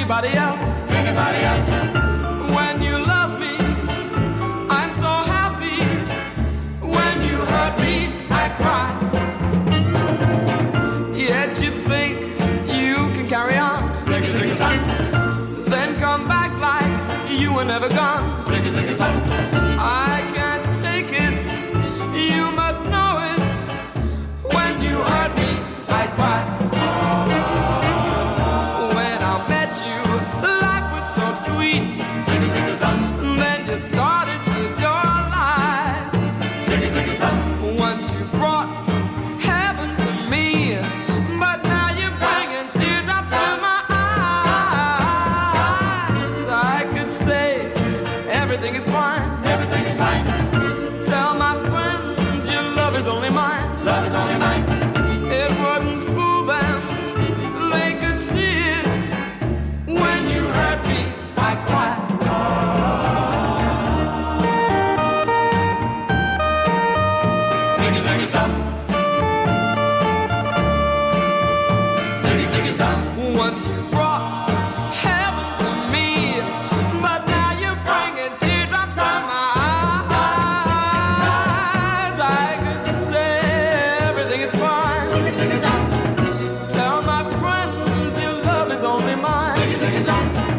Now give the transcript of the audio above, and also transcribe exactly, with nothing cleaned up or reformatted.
anybody else. Anybody else? When you love me, I'm so happy. When you hurt me, I cry. Yet you think you can carry on. Sing it, sing it, son. Then come back like you were never gone. Sing it, sing it, son. I can't take it, you must know it. When you hurt me, I cry. When I met you, life was so sweet. Sing it, sing it, son. Then you started with your lies. Sing it, sing it, son. Once you brought heaven to me, but now you're bringing teardrops to my eyes. I could say everything is fine. Everything is fine. Tell my friends your love is only mine. Love is only mine. It wouldn't fool them, they could see it. When you hurt me, I cry. Sing it, sing it, son. Sing it, sing it, son. Once you brought heaven to me, but now you're bringing teardrops to my eyes. I could say everything is fine. Tell my friends your love is only mine. Sing it, sing it, son.